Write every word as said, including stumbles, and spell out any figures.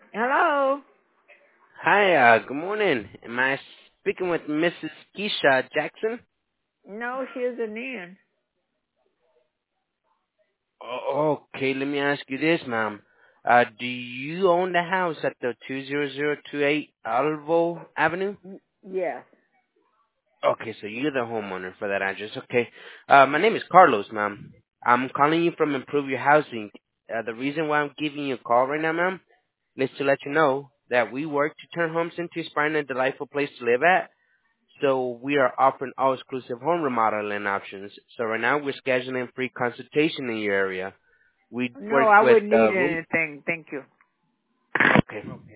Hello? Hi, uh, good morning. Am I speaking with Missus Keisha Jackson? No, she isn't in. Oh, okay, let me ask you this, ma'am. Uh, do you own the house at the two zero zero two eight Alvo Avenue? Y- yes. Okay, so you're the homeowner for that address. Okay. Uh, my name is Carlos, ma'am. I'm calling you from Improve Your Housing. Uh, the reason why I'm giving you a call right now, ma'am, is to let you know that we work to turn homes into inspiring and delightful place to live at. So we are offering all exclusive home remodeling options. So right now we're scheduling free consultation in your area. We No, work I with wouldn't need uh, room. anything. Thank you. Okay.